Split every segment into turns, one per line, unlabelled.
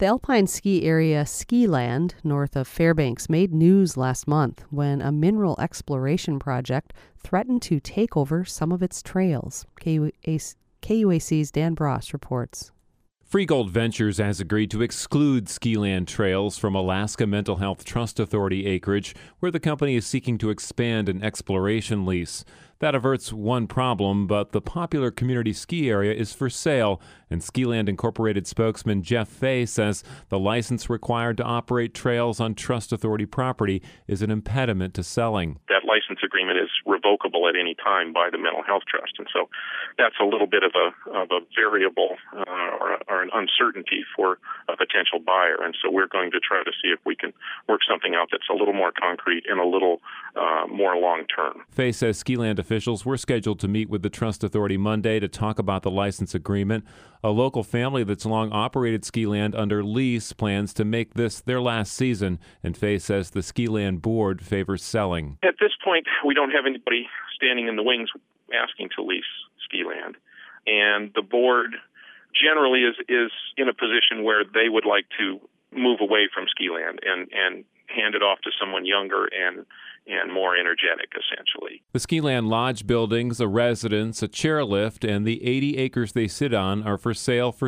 The alpine ski area Skiland, north of Fairbanks, made news last month when a mineral exploration project threatened to take over some of its trails. KUAC's Dan Bross reports.
Freegold Ventures has agreed to exclude Skiland trails from Alaska Mental Health Trust Authority acreage, where the company is seeking to expand an exploration lease. That averts one problem, but the popular community ski area is for sale, and Skiland Incorporated spokesman Jeff Fay says the license required to operate trails on Trust Authority property is an impediment to selling.
That license agreement is revocable at any time by the Mental Health Trust, and so that's a little bit of a variable or an uncertainty for a potential buyer. And so we're going to try to see if we can work something out that's a little more concrete and a little more long-term.
Fay says Skiland officials were scheduled to meet with the Trust Authority Monday to talk about the license agreement. A local family that's long operated Skiland under lease plans to make this their last season, and Fay says the Skiland board favors selling.
At this point, we don't have anybody standing in the wings asking to lease Skiland, and the board generally is in a position where they would like to move away from Skiland and hand it off to someone younger and more energetic, essentially.
The Skiland Lodge buildings, a residence, a chairlift, and the 80 acres they sit on are for sale for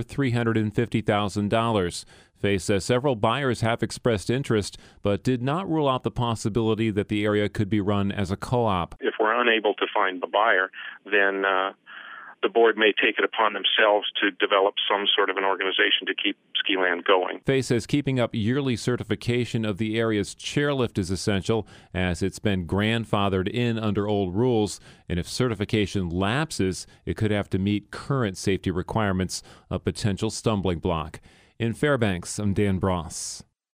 $350,000. Fay says several buyers have expressed interest, but did not rule out the possibility that the area could be run as a co-op.
If we're unable to find the buyer, then the board may take it upon themselves to develop some sort of an organization to keep Skiland going.
Fay says keeping up yearly certification of the area's chairlift is essential, as it's been grandfathered in under old rules, and if certification lapses, it could have to meet current safety requirements, a potential stumbling block. In Fairbanks, I'm Dan Bross.